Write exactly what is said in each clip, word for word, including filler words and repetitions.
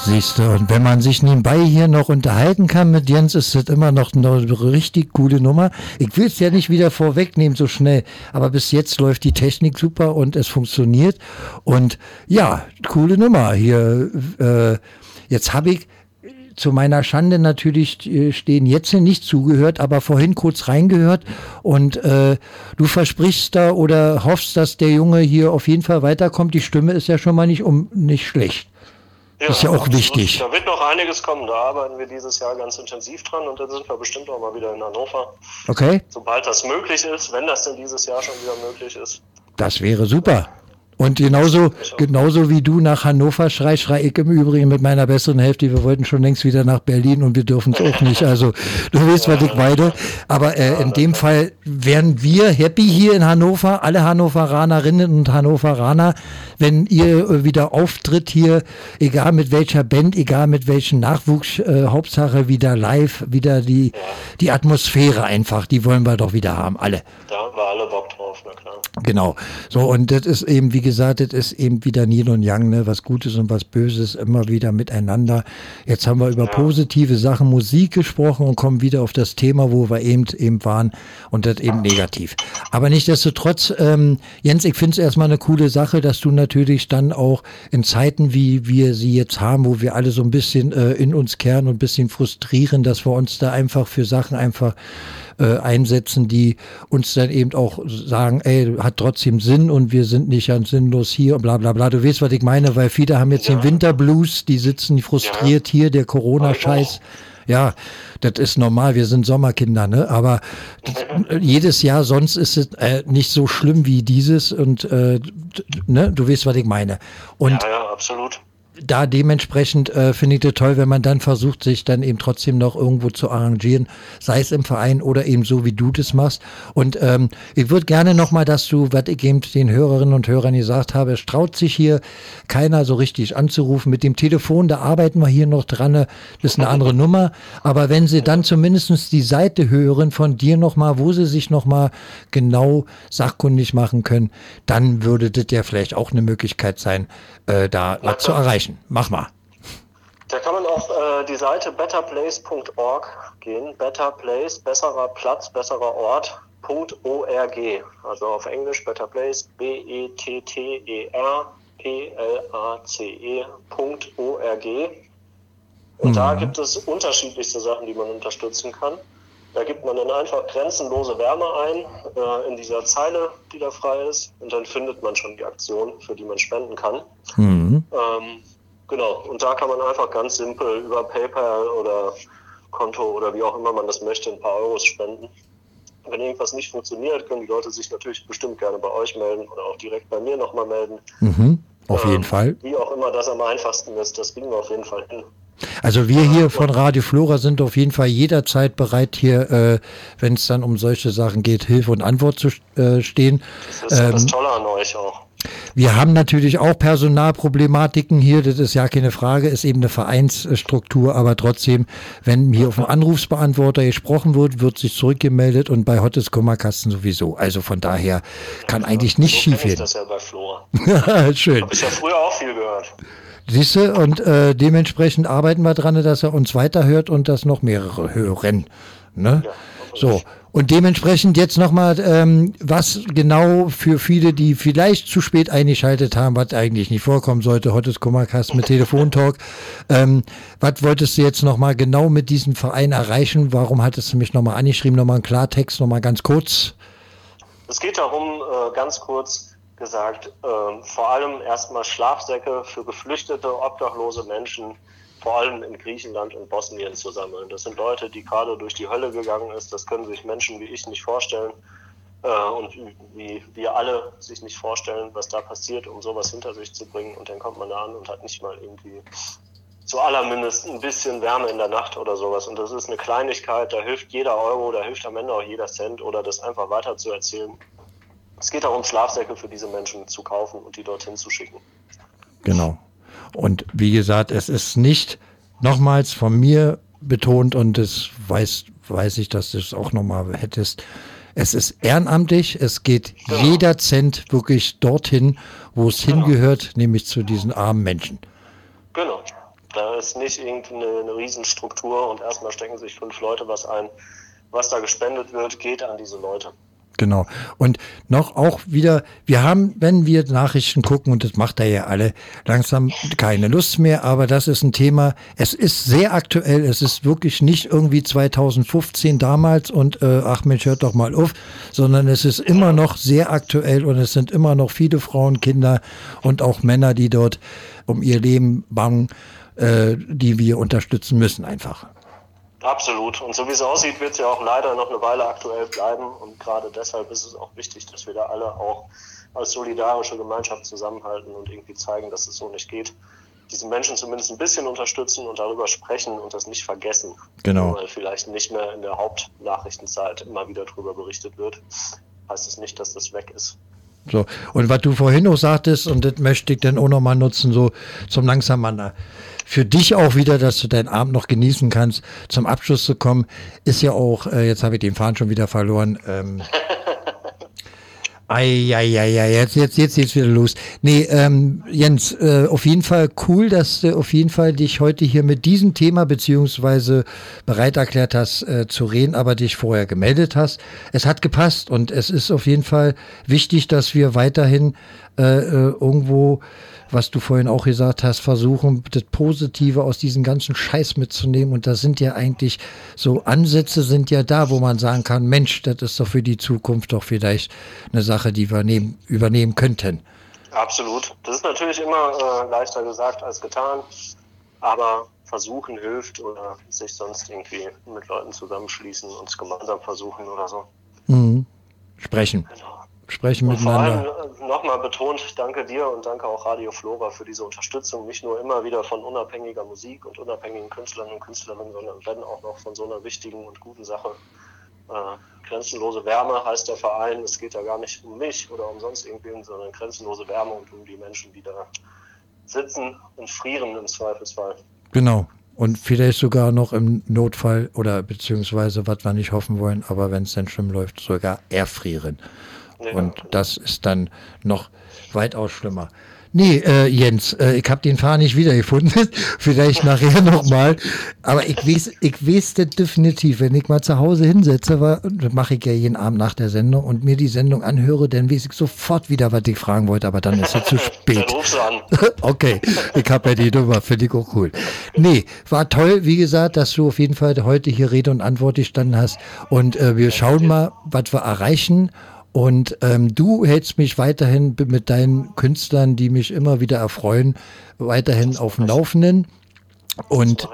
Siehst du, und wenn man sich nebenbei hier noch unterhalten kann mit Jens, ist das immer noch eine richtig coole Nummer. Ich will es ja nicht wieder vorwegnehmen so schnell, aber bis jetzt läuft die Technik super und es funktioniert. Und ja, coole Nummer hier. Äh, jetzt habe ich zu meiner Schande natürlich stehen jetzt nicht zugehört, aber vorhin kurz reingehört und äh, du versprichst da oder hoffst, dass der Junge hier auf jeden Fall weiterkommt. Die Stimme ist ja schon mal nicht um nicht schlecht. Ja, ist ja auch absolut. wichtig. Da wird noch einiges kommen, da arbeiten wir dieses Jahr ganz intensiv dran und dann sind wir bestimmt auch mal wieder in Hannover. Okay. Sobald das möglich ist, wenn das denn dieses Jahr schon wieder möglich ist. Das wäre super. Und genauso, genauso wie du nach Hannover schreist, schrei ich im Übrigen mit meiner besseren Hälfte. Wir wollten schon längst wieder nach Berlin und wir dürfen es auch nicht. Also du weißt, was ich meine. Aber äh, in dem Fall wären wir happy hier in Hannover, alle Hannoveranerinnen und Hannoveraner, wenn ihr äh, wieder auftritt hier, egal mit welcher Band, egal mit welchem Nachwuchs, äh, Hauptsache wieder live, wieder die, die Atmosphäre einfach, die wollen wir doch wieder haben, alle. Da haben wir alle Bock drauf, na klar. Genau. So, und das ist eben, wie gesagt, das ist eben wieder Yin und Yang, ne? Was Gutes und was Böses immer wieder miteinander. Jetzt haben wir über ja. positive Sachen, Musik gesprochen und kommen wieder auf das Thema, wo wir eben eben waren und das eben negativ. Aber nichtsdestotrotz, ähm, Jens, ich finde es erstmal eine coole Sache, dass du natürlich dann auch in Zeiten, wie wir sie jetzt haben, wo wir alle so ein bisschen äh, in uns kehren und ein bisschen frustrieren, dass wir uns da einfach für Sachen einfach Äh, einsetzen, die uns dann eben auch sagen, ey, hat trotzdem Sinn und wir sind nicht ganz sinnlos hier und bla bla bla. Du weißt, was ich meine, weil viele haben jetzt ja. den Winterblues, die sitzen frustriert ja. hier, der Corona-Scheiß. Ja, das ist normal, wir sind Sommerkinder, ne? Aber das, jedes Jahr sonst ist es äh, nicht so schlimm wie dieses und äh, ne, du weißt, was ich meine. Und ja, ja, absolut. Da dementsprechend äh, finde ich das toll, wenn man dann versucht, sich dann eben trotzdem noch irgendwo zu arrangieren, sei es im Verein oder eben so, wie du das machst. Und ähm, ich würde gerne nochmal, dass du, was ich eben den Hörerinnen und Hörern gesagt habe, es traut sich hier keiner so richtig anzurufen. Mit dem Telefon, da arbeiten wir hier noch dran, das ist eine andere Nummer. Aber wenn sie dann zumindest die Seite hören von dir nochmal, wo sie sich nochmal genau sachkundig machen können, dann würde das ja vielleicht auch eine Möglichkeit sein, äh, da was zu erreichen. Mach mal. Da kann man auf äh, die Seite better place punkt org gehen. Better Place, besserer Platz, besserer Ort, .org. Also auf Englisch Better Place, B E T T E R P L A C E .org. Und mhm. da gibt es unterschiedlichste Sachen, die man unterstützen kann. Da gibt man dann einfach grenzenlose Wärme ein äh, in dieser Zeile, die da frei ist. Und dann findet man schon die Aktion, für die man spenden kann. Mhm. Ähm, genau, und da kann man einfach ganz simpel über PayPal oder Konto oder wie auch immer man das möchte, ein paar Euros spenden. Wenn irgendwas nicht funktioniert, können die Leute sich natürlich bestimmt gerne bei euch melden oder auch direkt bei mir nochmal melden. Mhm, auf ähm, jeden Fall. Wie auch immer das am einfachsten ist, das kriegen wir auf jeden Fall hin. Also wir hier von Radio Flora sind auf jeden Fall jederzeit bereit, hier, äh, wenn es dann um solche Sachen geht, Hilfe und Antwort zu äh, stehen. Das ist ja ähm, das Tolle an euch auch. Wir haben natürlich auch Personalproblematiken hier, das ist ja keine Frage, ist eben eine Vereinsstruktur, aber trotzdem, wenn hier auf dem Anrufsbeantworter gesprochen wird, wird sich zurückgemeldet und bei Hottes Kummerkasten sowieso. Also von daher kann ja, eigentlich nicht so schief gehen. Das ja bei Flora. Schön. Habe ich ja früher auch viel gehört. Siehst du, und äh, dementsprechend arbeiten wir dran, dass er uns weiterhört und dass noch mehrere hören. Ne? Ja, so, und dementsprechend jetzt nochmal, ähm, was genau für viele, die vielleicht zu spät eingeschaltet haben, was eigentlich nicht vorkommen sollte, Hottes Kummerkast mit Telefontalk, ähm, was wolltest du jetzt nochmal genau mit diesem Verein erreichen? Warum hattest du mich nochmal angeschrieben, nochmal einen Klartext, nochmal ganz kurz? Es geht darum, äh, ganz kurz gesagt, äh, vor allem erstmal Schlafsäcke für geflüchtete, obdachlose Menschen, vor allem in Griechenland und Bosnien zu sammeln. Das sind Leute, die gerade durch die Hölle gegangen sind. Das können sich Menschen wie ich nicht vorstellen äh, und wie wir alle sich nicht vorstellen, was da passiert, um sowas hinter sich zu bringen. Und dann kommt man da an und hat nicht mal irgendwie zu allermindest ein bisschen Wärme in der Nacht oder sowas. Und das ist eine Kleinigkeit, da hilft jeder Euro, da hilft am Ende auch jeder Cent oder das einfach weiter zu erzählen. Es geht darum, Schlafsäcke für diese Menschen zu kaufen und die dorthin zu schicken. Genau. Und wie gesagt, es ist nicht nochmals von mir betont und das weiß, weiß ich, dass du es auch nochmal hättest. Es ist ehrenamtlich, es geht genau. jeder Cent wirklich dorthin, wo es genau. hingehört, nämlich zu diesen armen Menschen. Genau, Da ist nicht irgendeine eine Riesenstruktur und erstmal stecken sich fünf Leute was ein. Was da gespendet wird, geht an diese Leute. Genau. Und noch auch wieder, wir haben, wenn wir Nachrichten gucken, und das macht er ja alle, langsam keine Lust mehr, aber das ist ein Thema, es ist sehr aktuell, es ist wirklich nicht irgendwie zweitausendfünfzehn damals und äh, ach Mensch, hört doch mal auf, sondern es ist immer noch sehr aktuell und es sind immer noch viele Frauen, Kinder und auch Männer, die dort um ihr Leben bangen, äh, die wir unterstützen müssen einfach. Absolut. Und so wie es aussieht, wird es ja auch leider noch eine Weile aktuell bleiben. Und gerade deshalb ist es auch wichtig, dass wir da alle auch als solidarische Gemeinschaft zusammenhalten und irgendwie zeigen, dass es so nicht geht. Diese Menschen zumindest ein bisschen unterstützen und darüber sprechen und das nicht vergessen. Genau. Weil vielleicht nicht mehr in der Hauptnachrichtenzeit immer wieder darüber berichtet wird, heißt es nicht, dass das weg ist. So, und was du vorhin noch sagtest, und das möchte ich dann auch nochmal nutzen, so zum langsam an für dich auch wieder, dass du deinen Abend noch genießen kannst, zum Abschluss zu kommen, ist ja auch, äh, jetzt habe ich den Faden schon wieder verloren, ähm, ei, ei, ei, ei, jetzt, jetzt, jetzt geht's wieder los. Nee, ähm, Jens, äh, auf jeden Fall cool, dass du auf jeden Fall dich heute hier mit diesem Thema beziehungsweise bereit erklärt hast, äh, zu reden, aber dich vorher gemeldet hast. Es hat gepasst und es ist auf jeden Fall wichtig, dass wir weiterhin äh, äh, irgendwo, was du vorhin auch gesagt hast, versuchen, das Positive aus diesem ganzen Scheiß mitzunehmen. Und da sind ja eigentlich so Ansätze sind ja da, wo man sagen kann, Mensch, das ist doch für die Zukunft doch vielleicht eine Sache, die wir nehmen, übernehmen könnten. Absolut. Das ist natürlich immer äh, leichter gesagt als getan, aber versuchen hilft oder sich sonst irgendwie mit Leuten zusammenschließen und es gemeinsam versuchen oder so. Mhm. Sprechen. Genau. Sprechen und miteinander. Vor allem nochmal betont, danke dir und danke auch Radio Flora für diese Unterstützung, nicht nur immer wieder von unabhängiger Musik und unabhängigen Künstlern und Künstlerinnen, sondern wenn auch noch von so einer wichtigen und guten Sache. Äh, Grenzenlose Wärme heißt der Verein, es geht ja gar nicht um mich oder um sonst irgendwen, sondern Grenzenlose Wärme und um die Menschen, die da sitzen und frieren im Zweifelsfall. Genau. Und vielleicht sogar noch im Notfall oder beziehungsweise, was wir nicht hoffen wollen, aber wenn es dann schlimm läuft, sogar erfrieren. Ja. Und das ist dann noch weitaus schlimmer. Nee, äh, Jens, äh, ich habe den Faden nicht wiedergefunden. Vielleicht nachher nochmal. Aber ich weiß, ich weiß das definitiv, wenn ich mal zu Hause hinsetze, war, das mache ich ja jeden Abend nach der Sendung und mir die Sendung anhöre, dann weiß ich sofort wieder, was ich fragen wollte, aber dann ist es zu spät. Dann rufst du an. Okay, ich habe ja die Nummer, finde ich auch cool. Nee, war toll, wie gesagt, dass du auf jeden Fall heute hier Rede und Antwort gestanden hast. Und äh, wir schauen mal, was wir erreichen. Und ähm, du hältst mich weiterhin mit deinen Künstlern, die mich immer wieder erfreuen, weiterhin auf dem Laufenden. Und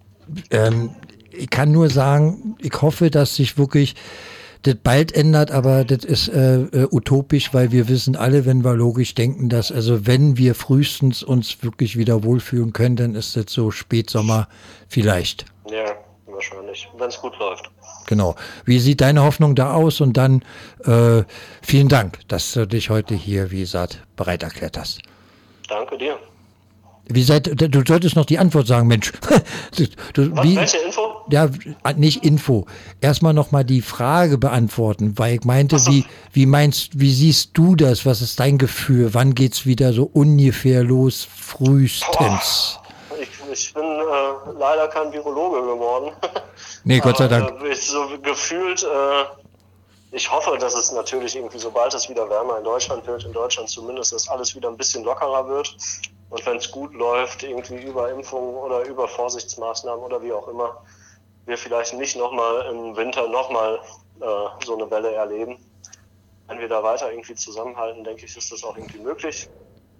ähm, ich kann nur sagen, ich hoffe, dass sich wirklich das bald ändert, aber das ist äh, äh, utopisch, weil wir wissen alle, wenn wir logisch denken, dass also wenn wir frühestens uns wirklich wieder wohlfühlen können, dann ist das so Spätsommer vielleicht. Ja, wahrscheinlich, wenn es gut läuft. Genau. Wie sieht deine Hoffnung da aus? Und dann äh, vielen Dank, dass du dich heute hier, wie gesagt, bereit erklärt hast. Danke dir. Wie seid, du solltest noch die Antwort sagen, Mensch. du, du, Was, wie, welche Info? Ja, nicht Info. Erstmal nochmal die Frage beantworten, weil ich meinte, so. wie, wie meinst, wie siehst du das? Was ist dein Gefühl? Wann geht's wieder so ungefähr los? Frühestens. Boah, ich, ich bin äh, leider kein Virologe geworden. Nee, Gott sei Dank. Äh, ich so gefühlt, äh, ich hoffe, dass es natürlich irgendwie, sobald es wieder wärmer in Deutschland wird, in Deutschland zumindest, dass alles wieder ein bisschen lockerer wird. Und wenn es gut läuft, irgendwie über Impfungen oder über Vorsichtsmaßnahmen oder wie auch immer, wir vielleicht nicht nochmal im Winter nochmal äh, so eine Welle erleben. Wenn wir da weiter irgendwie zusammenhalten, denke ich, ist das auch irgendwie möglich.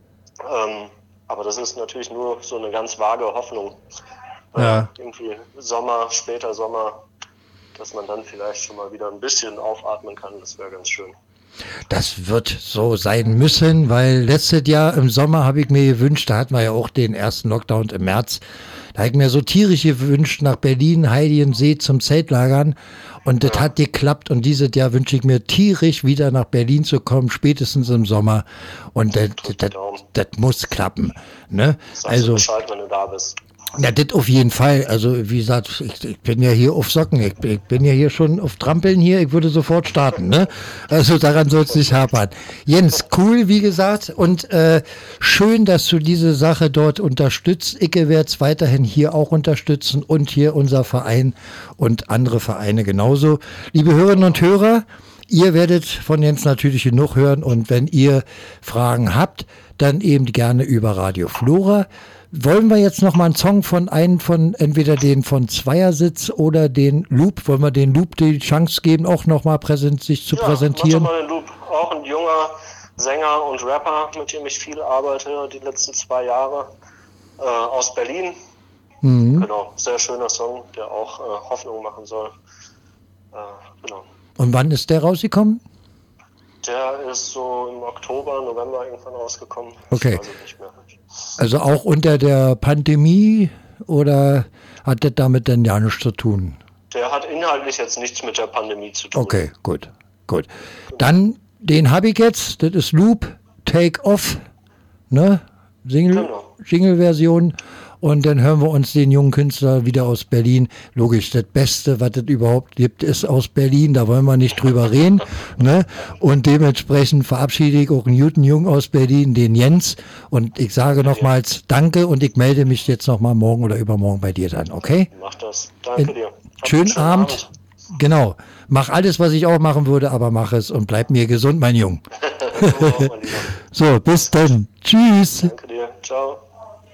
Ähm, aber das ist natürlich nur so eine ganz vage Hoffnung. Ja. Äh, irgendwie Sommer, später Sommer, dass man dann vielleicht schon mal wieder ein bisschen aufatmen kann, das wäre ganz schön. Das wird so sein müssen, weil letztes Jahr im Sommer habe ich mir gewünscht, da hatten wir ja auch den ersten Lockdown im März, da habe ich mir so tierisch gewünscht, nach Berlin, Heidigensee zum Zeltlagern und das ja. hat geklappt und dieses Jahr wünsche ich mir tierisch wieder nach Berlin zu kommen, spätestens im Sommer und das, das, das, das muss klappen. Ne? Sagst also, du Bescheid, wenn du da bist. Ja, das auf jeden Fall. Also wie gesagt, ich, ich bin ja hier auf Socken. Ich, ich bin ja hier schon auf Trampeln hier. Ich würde sofort starten. Ne? Also daran soll es nicht hapern. Jens, cool, wie gesagt. Und äh, schön, dass du diese Sache dort unterstützt. Ich werde es weiterhin hier auch unterstützen und hier unser Verein und andere Vereine genauso. Liebe Hörerinnen und Hörer, ihr werdet von Jens natürlich genug hören. Und wenn ihr Fragen habt, dann eben gerne über Radio Flora. Wollen wir jetzt noch mal einen Song von einem von, entweder den von Zweiersitz oder den Loop, wollen wir den Loop die Chance geben, auch noch mal präsent, sich zu ja, präsentieren? Mach doch mal den Loop. Auch ein junger Sänger und Rapper, mit dem ich viel arbeite, die letzten zwei Jahre, äh, aus Berlin. Mhm. Genau, sehr schöner Song, der auch äh, Hoffnung machen soll. Äh, genau. Und wann ist der rausgekommen? Der ist so im Oktober, November irgendwann rausgekommen. Okay. Also nicht mehr. Also auch unter der Pandemie oder hat das damit denn ja nichts zu tun? Der hat inhaltlich jetzt nichts mit der Pandemie zu tun. Okay, gut, gut. Dann, den habe ich jetzt, das ist Loop, Take Off, ne? Single, genau. Jingle-Version. Und dann hören wir uns den jungen Künstler wieder aus Berlin. Logisch, das Beste, was es überhaupt gibt, ist aus Berlin. Da wollen wir nicht drüber reden. Ne? Und dementsprechend verabschiede ich auch einen guten Jungen aus Berlin, den Jens. Und ich sage nochmals Danke und ich melde mich jetzt nochmal morgen oder übermorgen bei dir dann, okay? Mach das. Danke dir. Schönen, schönen Abend. Abend. Genau. Mach alles, was ich auch machen würde, aber mach es und bleib mir gesund, mein Junge. So, bis dann. Tschüss. Danke dir. Ciao.